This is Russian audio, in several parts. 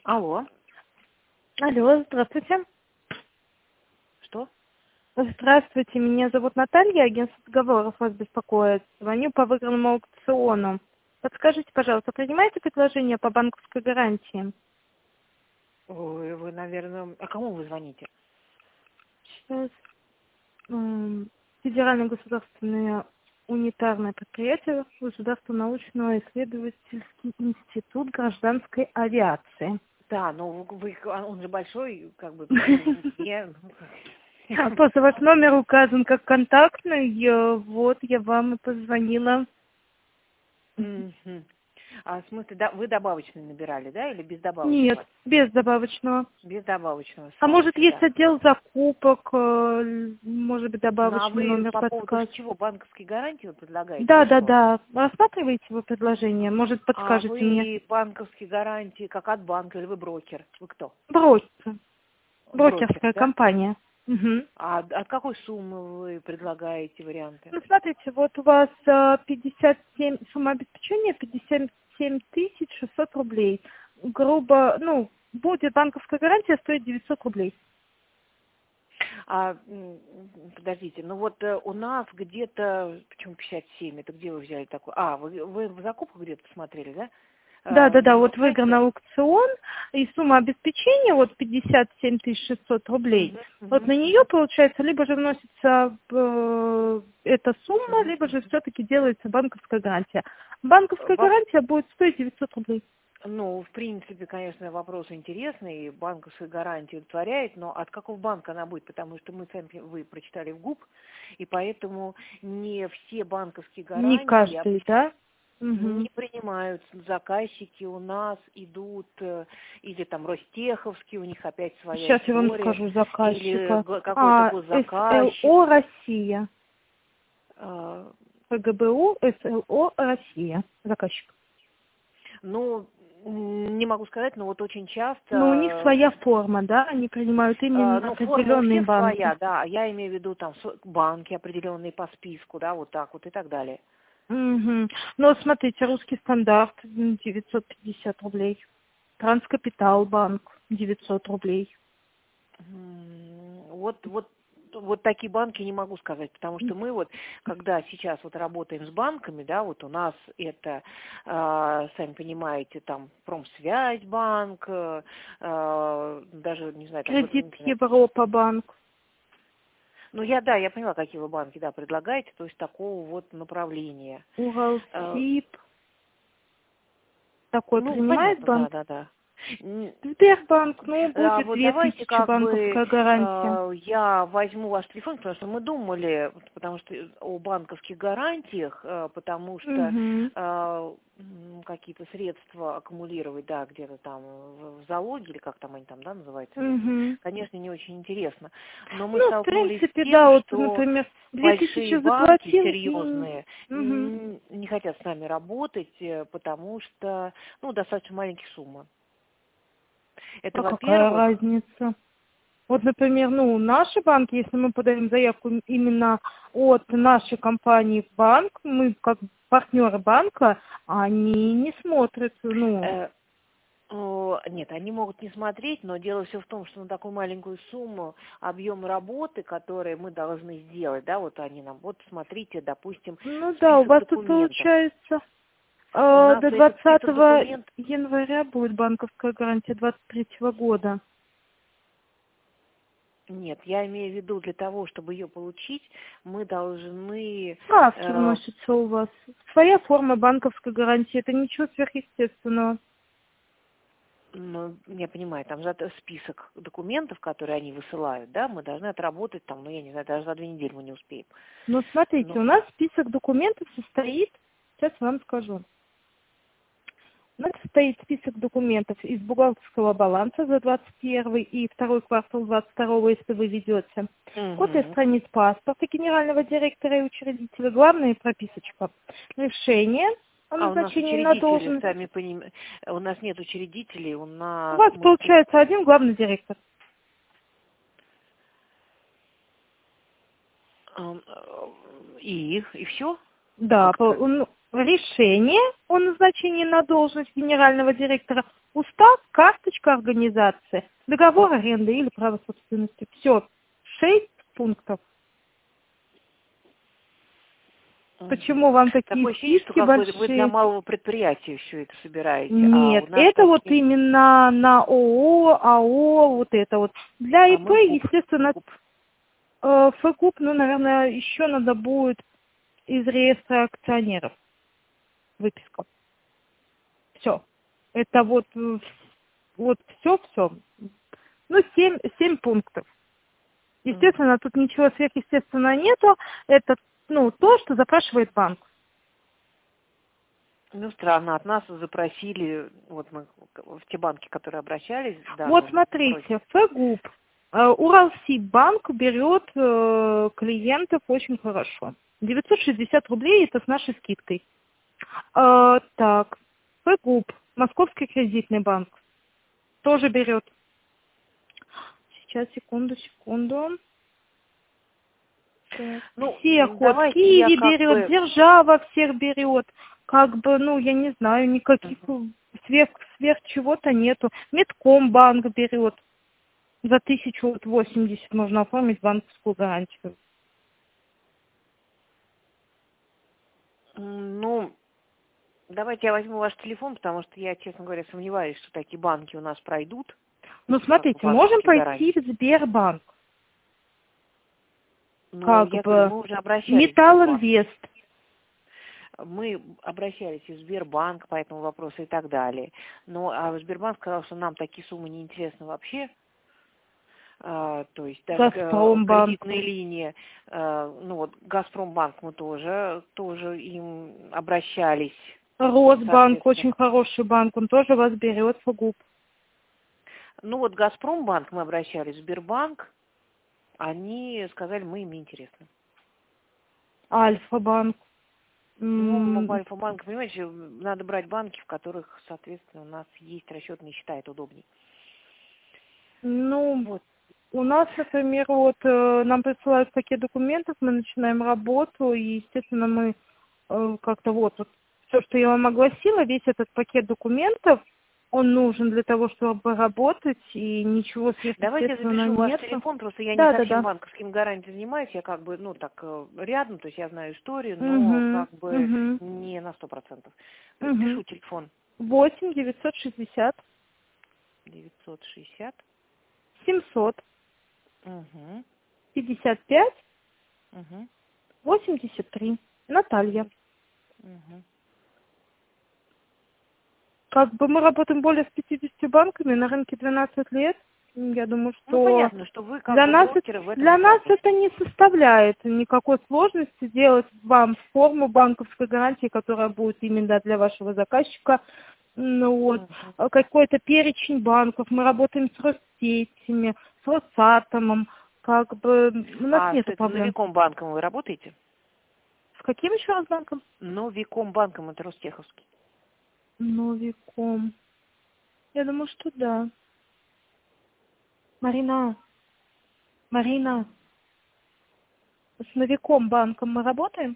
Алло. Алло, здравствуйте. Что? Здравствуйте, меня зовут Наталья, агентство договоров вас беспокоит. Звоню по выигранному аукциону. Подскажите, пожалуйста, принимаете предложение по банковской гарантии? Ой, вы, наверное... А кому вы звоните? Сейчас. Федеральное государственное унитарное предприятие, Государственный научно-исследовательский институт гражданской авиации. Да, но он же большой, как бы... Просто ваш номер указан как контактный, вот я вам и позвонила. А в смысле, да, вы добавочный набирали, да, или без добавочного? Нет, без добавочного. Без добавочного. А может, есть Да. отдел закупок, может быть, Ну, а добавочный вы номер по поводу подскажет? чего? Банковской гарантии вы предлагаете? Да, Или да, что? да. Рассматриваете вы предложение? Может, А подскажете мне? вы банковские гарантии как от банка, или вы брокер? Вы кто? Брокер. Брокер, Брокерская да? компания. Угу. А от какой суммы вы предлагаете варианты? Ну, смотрите, вот у вас 57, сумма обеспечения 57 600 рублей. Грубо, будет банковская гарантия стоить 900 рублей. Подождите, ну вот у нас где-то, почему 57, это где вы взяли такой? Вы в закупку где-то посмотрели, да? Да, На вот выигран сайте? аукцион, и сумма обеспечения, вот 57 600 рублей. Вот на нее, получается, либо же вносится эта сумма, либо же все-таки делается банковская гарантия. Банковская гарантия будет стоить 900 рублей. Ну, в принципе, конечно, вопрос интересный, банковская гарантия удовлетворяет, но от какого банка она будет? Потому что вы прочитали в ГУП, и поэтому не все банковские Не гарантии каждый, да? не принимают заказчики, у нас идут, или там Ростеховские, у них опять своя Сейчас я вам история, скажу или заказчика. какой-то госзаказчик. СЛО Россия. А, ФГБУ СЛО Россия. Заказчик. Ну, не могу сказать, но вот очень Но у них часто, своя форма, да? Они принимают именно ну, форма у определенные всех банки. своя, да, я имею в виду там банки определенные по списку, да, вот так вот и так далее. Угу. Ну, смотрите, русский стандарт 950 рублей. Транскапитал банк 900 рублей. Вот такие банки не могу сказать, потому что мы вот, когда сейчас вот работаем с банками, да, вот у нас это, сами понимаете, там Промсвязьбанк, даже, не знаю, там... Кредит Европа банк. Ну, я поняла, какие вы банки, да, предлагаете, то есть такого вот направления. Уралсиб. Такой Ну, принимает понятно, банк? да. Сбербанк, А будет вот давайте 2000 как бы банковская гарантия. я возьму ваш телефон, потому что мы думали, потому что о банковских гарантиях, потому что Угу. какие-то средства аккумулировать, да, где-то там в залоге, или как там они там, да, называются, Угу. конечно, не очень интересно. Но мы Ну, в столкнулись с принципе, тем, да, вот, что например, большие 2000 банки заплатил. серьезные Угу. не хотят с нами работать, потому что, ну, достаточно маленькие суммы. Это А какая во-первых. разница? Вот, например, наши банки, если мы подаем заявку именно от нашей компании в банк, мы как партнеры банка, они не смотрят, Нет, они могут не смотреть, но дело все в том, что на такую маленькую сумму объем работы, который мы должны сделать, да, вот они нам, вот смотрите, допустим, да, у список вас тут документов. получается У нас до этот 20 список документов, января будет банковская гарантия 23 года. нет, я имею в виду, для того, чтобы ее получить, мы должны... Справки вносятся у вас. Своя форма банковской гарантии, это ничего сверхъестественного. Ну, я понимаю, там же список документов, которые они высылают, да, мы должны отработать там, ну, я не знаю, даже за 2 недели мы не успеем. Но смотрите, Ну, у нас список документов состоит, сейчас вам скажу. У нас состоит список документов из бухгалтерского баланса за 21 и второй квартал 22, если вы ведете. Копия страниц паспорта генерального директора и учредителя, главная прописочка. Решение о у нас назначении на учредители, должность. сами понимаете, у нас нет учредителей, у У нас... вас получается один главный директор. И все? Да, решение о назначении на должность генерального директора, устав, карточка юридическая организация, договор аренды или право собственности. Все. 6 пунктов. Почему вам такие Такое ощущение, что списки как большие? вы для малого предприятия все это собираете. Нет, А у нас это вот такие... именно на ООО, АО, вот это вот. Для ИП, естественно, ФГУП, ну, наверное, еще надо будет из реестра акционеров выписка. Все. Это вот все. Ну, 7 пунктов. Естественно, тут ничего сверхъестественного нету. Это, ну, то, что запрашивает банк. Ну, странно, от нас запросили, вот мы в те банки, которые обращались. Да, Вот смотрите, ФГУП. Уралсиббанк берет клиентов очень хорошо. 960 рублей это с нашей скидкой. Так, ФГУП, Московский кредитный банк, тоже берет. Сейчас, секунду. Ну, всех, вот, в Киеве берет, Держава всех берет. Как бы, ну, я не знаю, никаких сверх чего-то нету. Меткомбанк берет. За 1080 можно оформить банковскую гарантию. Ну, давайте я возьму ваш телефон, потому что я, честно говоря, сомневаюсь, что такие банки у нас пройдут. Ну, смотрите, можем пойти в Сбербанк. Ну, как бы, мы уже обращались. Металлинвест. Мы обращались и в Сбербанк по этому вопросу и так далее. Но Сбербанк сказал, что нам такие суммы не интересны вообще. То есть даже кредитные линии. Ну вот Газпромбанк мы тоже им обращались. Росбанк очень хороший банк, он тоже вас берет в ФГУП. Ну вот Газпромбанк мы обращались, Сбербанк, они сказали, мы им не интересны. Альфа-банк. Ну, Альфа-банк, понимаете, надо брать банки, в которых, соответственно, у нас есть расчетные счета, это удобнее. Ну, вот. У нас, например, вот нам присылают пакет документов, мы начинаем работу, и, естественно, мы как-то вот все, что я вам огласила, весь этот пакет документов, он нужен для того, чтобы работать, и ничего сверхъестественного нет. Давайте я запишу ваш телефон, просто я не совсем банковским гарантией занимаюсь, я как бы, ну, так, рядом, то есть я знаю историю, но как бы не на 100%. Пишу телефон. 8 960 960 700 55 83. Наталья. Как бы мы работаем более с 50 банками, на рынке 12 лет. Я думаю, что, ну, понятно, что вы как для бы нас, брокеры в этом для нас это не составляет никакой сложности делать вам форму банковской гарантии, которая будет именно для вашего заказчика. Ну, вот, какой-то перечень банков. Мы работаем с Россетями, с Росатомом. Как бы у нас нет проблем. С Новикомбанком вы работаете? С каким еще раз банком? Новикомбанком, это Ростеховский. Новиком. Я думаю, что да. Марина, с Новикомбанком мы работаем?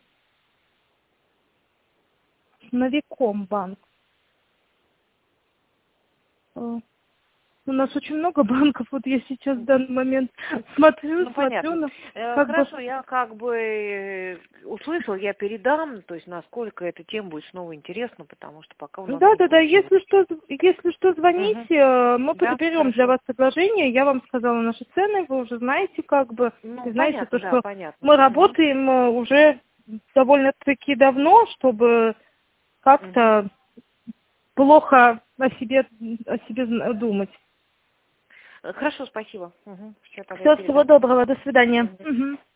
С Новикомбанк. У нас очень много банков, вот я сейчас в данный момент смотрю. Понятно. Хорошо, я как бы услышала, я передам, то есть насколько эта тема будет снова интересна, потому что пока у нас... Да, если что, звоните, мы подберем для вас предложение, я вам сказала наши цены, вы уже знаете, как бы, знаете, то, что мы работаем уже довольно-таки давно, чтобы как-то плохо о себе думать. Хорошо, спасибо. Все, всего доброго, до свидания.